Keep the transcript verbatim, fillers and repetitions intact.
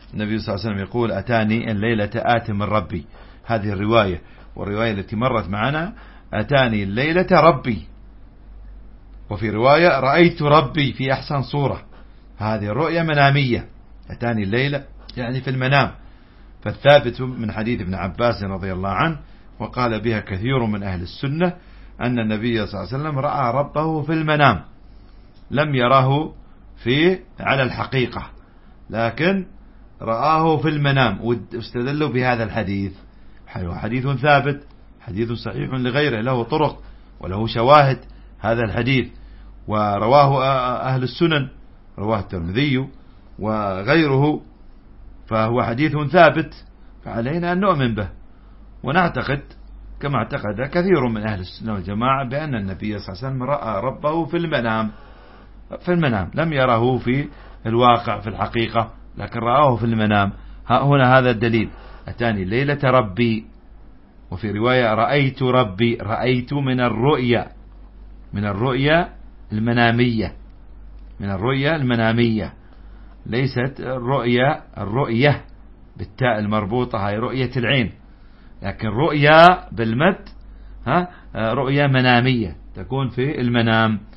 النبي صلى الله عليه وسلم يقول أتاني الليلة آت من ربي، هذه الرواية. والرواية التي مرت معنا أتاني الليلة ربي، وفي رواية رأيت ربي في أحسن صورة. هذه الرؤية منامية، أتاني الليلة يعني في المنام. فالثابت من حديث ابن عباس رضي الله عنه وقال بها كثير من أهل السنة أن النبي صلى الله عليه وسلم رأى ربه في المنام، لم يره في على الحقيقة، لكن رآه في المنام، واستدلوا بهذا الحديث. حديث ثابت، حديث صحيح لغيره، له طرق وله شواهد هذا الحديث، ورواه أهل السنن، رواه الترمذي وغيره، فهو حديث ثابت، فعلينا أن نؤمن به ونعتقد كما اعتقد كثير من أهل السنة والجماعة بأن النبي صلى الله عليه وسلم رأى ربه في المنام، في المنام، لم يره في الواقع في الحقيقة، لكن رآه في المنام. هنا هذا الدليل، أتاني الليلة ربي. وفي رواية رأيت ربي، رأيت من الرؤيا، من الرؤيا المنامية، من الرؤيا المنامية، ليست الرؤيا الرؤية بالتاء المربوطة، هي رؤية العين، لكن رؤيا بالمد ها رؤيا منامية تكون في المنام.